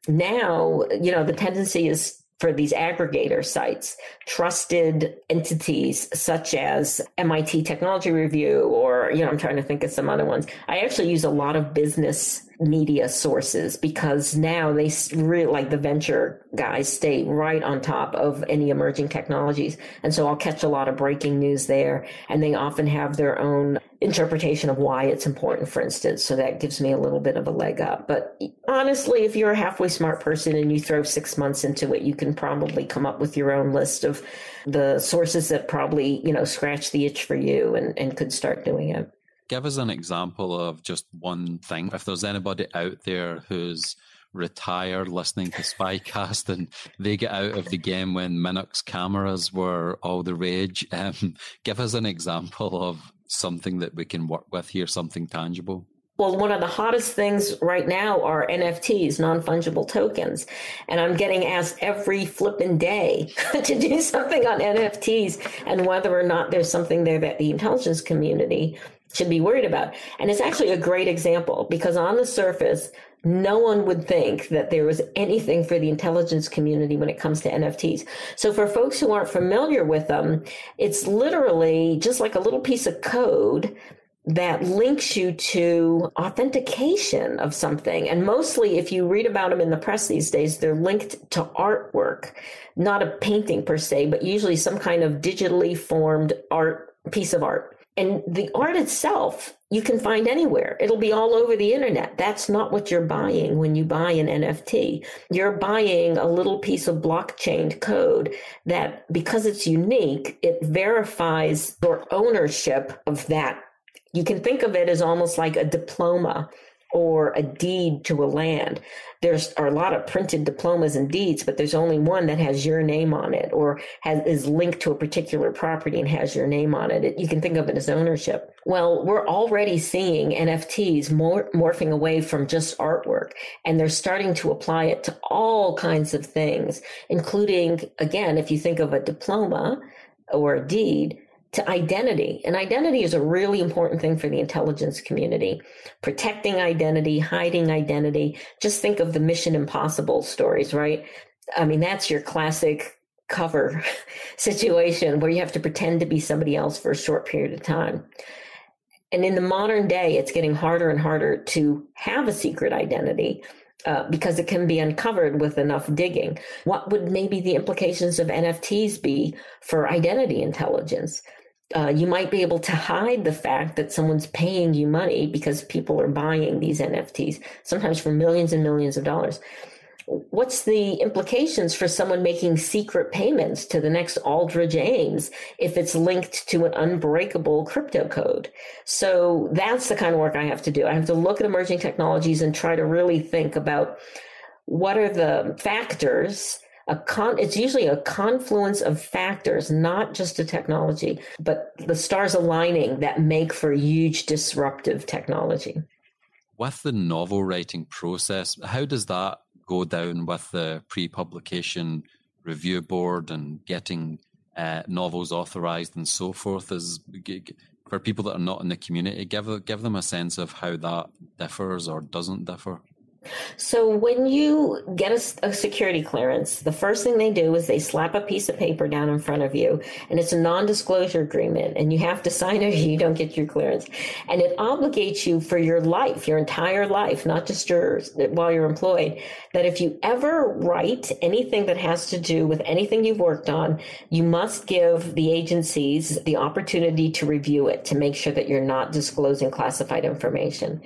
Now, you know, the tendency is for these aggregator sites, trusted entities such as M I T Technology Review, or, you know, I'm trying to think of some other ones. I actually use a lot of business media sources because now they really, like the venture guys, stay right on top of any emerging technologies. And so I'll catch a lot of breaking news there. And they often have their own interpretation of why it's important, for instance. So that gives me a little bit of a leg up. But honestly, if you're a halfway smart person and you throw six months into it, you can probably come up with your own list of the sources that probably, you know, scratch the itch for you and, and could start doing it. Give us an example of just one thing. If there's anybody out there who's retired listening to Spycast and they get out of the game when Minox cameras were all the rage, um, give us an example of something that we can work with here, something tangible. Well, one of the hottest things right now are N F Ts, non-fungible tokens. And I'm getting asked every flipping day to do something on N F Ts and whether or not there's something there that the intelligence community should be worried about. And it's actually a great example because on the surface, no one would think that there was anything for the intelligence community when it comes to N F Ts. So for folks who aren't familiar with them, it's literally just like a little piece of code that links you to authentication of something. And mostly, if you read about them in the press these days, they're linked to artwork, not a painting per se, but usually some kind of digitally formed art, piece of art. And the art itself, you can find anywhere. It'll be all over the internet. That's not what you're buying when you buy an N F T. You're buying a little piece of blockchain code that, because it's unique, it verifies your ownership of that. You can think of it as almost like a diploma or a deed to a land. There's are a lot of printed diplomas and deeds, but there's only one that has your name on it or has, is linked to a particular property and has your name on it. it. You can think of it as ownership. Well, we're already seeing N F Ts mor- morphing away from just artwork, and they're starting to apply it to all kinds of things, including, again, if you think of a diploma or a deed, to identity. And identity is a really important thing for the intelligence community. Protecting identity, hiding identity. Just think of the Mission Impossible stories, right? I mean, that's your classic cover situation where you have to pretend to be somebody else for a short period of time. And in the modern day, it's getting harder and harder to have a secret identity uh, because it can be uncovered with enough digging. What would maybe the implications of N F Ts be for identity intelligence? Uh, you might be able to hide the fact that someone's paying you money because people are buying these N F Ts, sometimes for millions and millions of dollars. What's the implications for someone making secret payments to the next Aldrich Ames if it's linked to an unbreakable crypto code? So that's the kind of work I have to do. I have to look at emerging technologies and try to really think about what are the factors. A con, it's usually a confluence of factors, not just a technology, but the stars aligning that make for huge disruptive technology. With the novel writing process, how does that go down with the pre-publication review board and getting uh, novels authorized and so forth? Is for people that are not in the community, give give them a sense of how that differs or doesn't differ. So when you get a, a security clearance, the first thing they do is they slap a piece of paper down in front of you, and it's a non-disclosure agreement, and you have to sign it or you don't get your clearance. And it obligates you for your life, your entire life, not just yours while you're employed, that if you ever write anything that has to do with anything you've worked on, you must give the agencies the opportunity to review it to make sure that you're not disclosing classified information.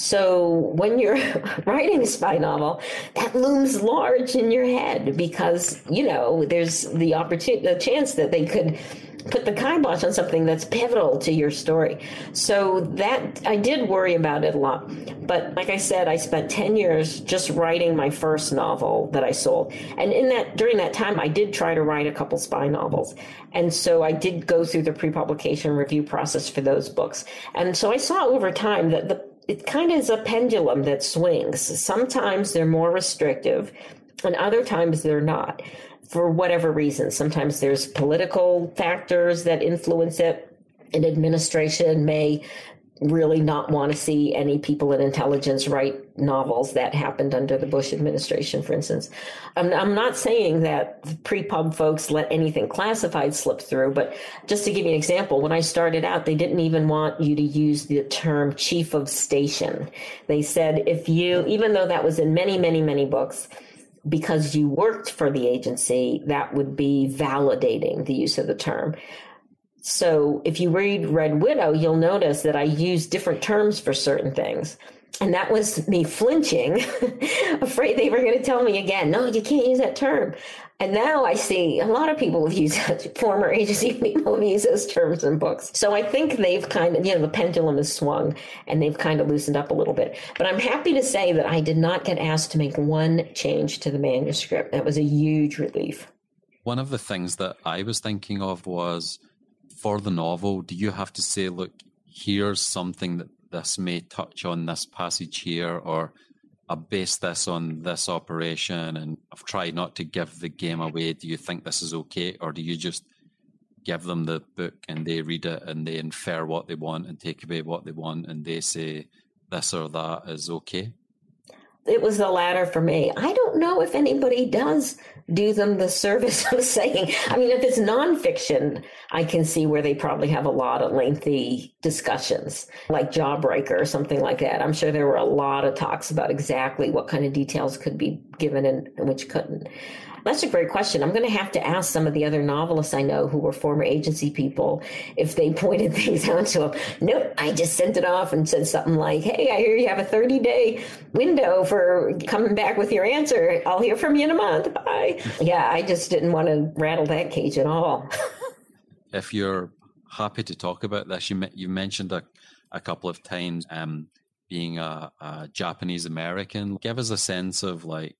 So when you're writing a spy novel, that looms large in your head because, you know, there's the opportunity, the chance that they could put the kibosh on something that's pivotal to your story. So that, I did worry about it a lot. But like I said, I spent ten years just writing my first novel that I sold. And in that, during that time, I did try to write a couple spy novels. And so I did go through the pre-publication review process for those books. And so I saw over time that the it kind of is a pendulum that swings. Sometimes they're more restrictive and other times they're not for whatever reason. Sometimes there's political factors that influence it. An administration may really not want to see any people in intelligence write novels. That happened under the Bush administration, for instance. I'm, I'm not saying that pre-pub folks let anything classified slip through, but just to give you an example, when I started out, they didn't even want you to use the term chief of station. They said if you, even though that was in many, many, many books, because you worked for the agency, that would be validating the use of the term. So if you read Red Widow, you'll notice that I use different terms for certain things. And that was me flinching, afraid they were going to tell me again, no, you can't use that term. And now I see a lot of people have used that, former agency people have used those terms in books. So I think they've kind of, you know, the pendulum has swung and they've kind of loosened up a little bit. But I'm happy to say that I did not get asked to make one change to the manuscript. That was a huge relief. One of the things that I was thinking of was, for the novel, do you have to say, look, here's something that this may touch on this passage here, or I base this on this operation and I've tried not to give the game away. Do you think this is okay? Or do you just give them the book and they read it and they infer what they want and take away what they want and they say this or that is okay? It was the latter for me. I don't know if anybody does do them the service of saying, I mean, if it's nonfiction, I can see where they probably have a lot of lengthy discussions, like Jawbreaker or something like that. I'm sure there were a lot of talks about exactly what kind of details could be given and, and which couldn't. That's a great question. I'm going to have to ask some of the other novelists I know who were former agency people if they pointed things out to them. Nope, I just sent it off and said something like, hey, I hear you have a thirty-day window for coming back with your answer. I'll hear from you in a month. Bye. Yeah, I just didn't want to rattle that cage at all. If you're happy to talk about this, you you mentioned a, a couple of times um, being a, a Japanese American. Give us a sense of like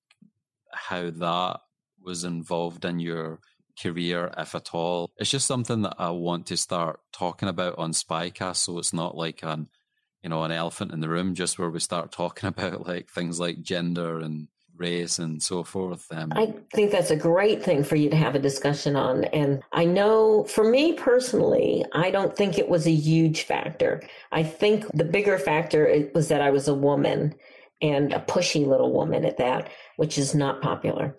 how that was involved in your career, if at all. It's just something that I want to start talking about on Spycast, so it's not like an, you know, an elephant in the room, just where we start talking about like things like gender and race and so forth. Um, I think that's a great thing for you to have a discussion on. And I know for me personally, I don't think it was a huge factor. I think the bigger factor was that I was a woman, and a pushy little woman at that, which is not popular.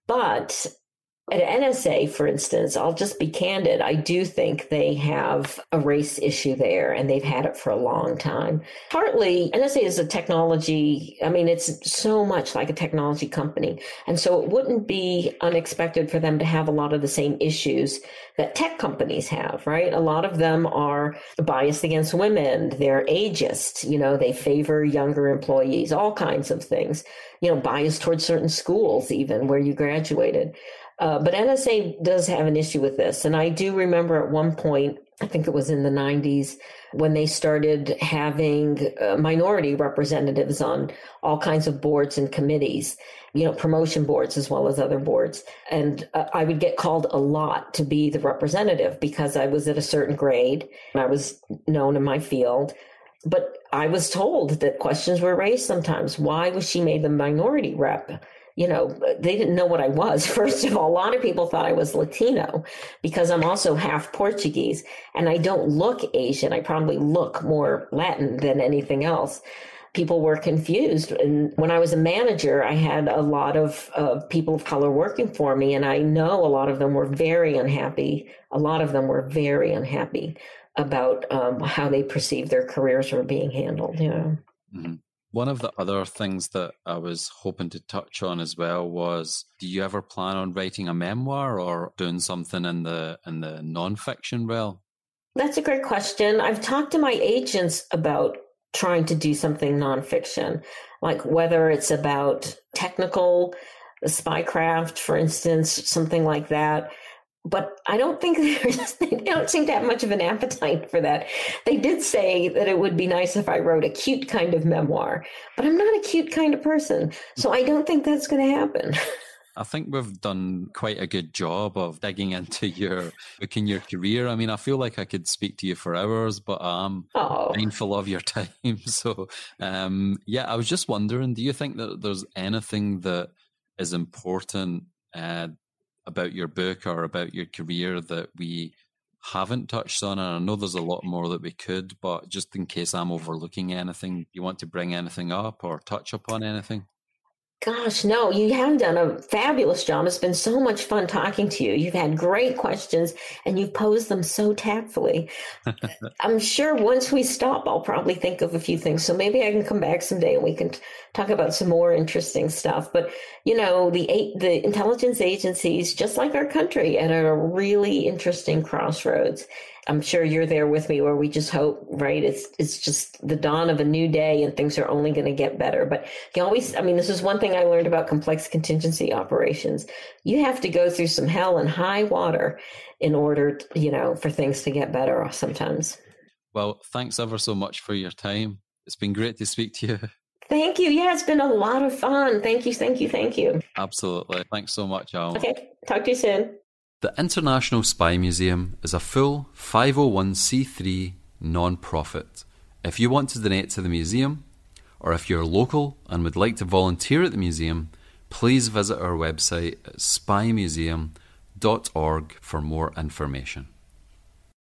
But at N S A, for instance, I'll just be candid. I do think they have a race issue there, and they've had it for a long time. Partly, N S A is a technology, I mean, it's so much like a technology company. And so it wouldn't be unexpected for them to have a lot of the same issues that tech companies have, right? A lot of them are biased against women. They're ageist, you know, they favor younger employees, all kinds of things, you know, biased towards certain schools, even where you graduated. Uh, but N S A does have an issue with this. And I do remember at one point, I think it was in the nineties, when they started having uh, minority representatives on all kinds of boards and committees, you know, promotion boards as well as other boards. And uh, I would get called a lot to be the representative because I was at a certain grade and I was known in my field. But I was told that questions were raised sometimes. Why was she made the minority rep? You know, they didn't know what I was. First of all, a lot of people thought I was Latino because I'm also half Portuguese and I don't look Asian. I probably look more Latin than anything else. People were confused. And when I was a manager, I had a lot of uh, people of color working for me. And I know a lot of them were very unhappy. A lot of them were very unhappy about um, how they perceived their careers were being handled. You know. Mm-hmm. One of the other things that I was hoping to touch on as well was, do you ever plan on writing a memoir or doing something in the in the nonfiction realm? That's a great question. I've talked to my agents about trying to do something nonfiction, like whether it's about technical spycraft, for instance, something like that. But I don't think there's, they don't seem to have much of an appetite for that. They did say that it would be nice if I wrote a cute kind of memoir, but I'm not a cute kind of person. So I don't think that's going to happen. I think we've done quite a good job of digging into your book and your career. I mean, I feel like I could speak to you for hours, but I'm oh. mindful of your time. So, um, yeah, I was just wondering, do you think that there's anything that is important uh, about your book or about your career that we haven't touched on? And I know there's a lot more that we could, but just in case I'm overlooking anything, you want to bring anything up or touch upon anything? Gosh, no, you have done a fabulous job. It's been so much fun talking to you. You've had great questions and you've posed them so tactfully. I'm sure once we stop, I'll probably think of a few things. So maybe I can come back someday and we can talk about some more interesting stuff. But, you know, the the intelligence agencies, just like our country, are at a really interesting crossroads. I'm sure you're there with me where we just hope, right? It's it's just the dawn of a new day and things are only going to get better. But you always, I mean, this is one thing I learned about complex contingency operations. You have to go through some hell and high water in order, to, you know, for things to get better sometimes. Well, thanks ever so much for your time. It's been great to speak to you. Thank you. Yeah, it's been a lot of fun. Thank you. Thank you. Thank you. Absolutely. Thanks so much, Al. Okay. Talk to you soon. The International Spy Museum is a full five oh one c three non-profit. If you want to donate to the museum, or if you're local and would like to volunteer at the museum, please visit our website at spy museum dot org for more information.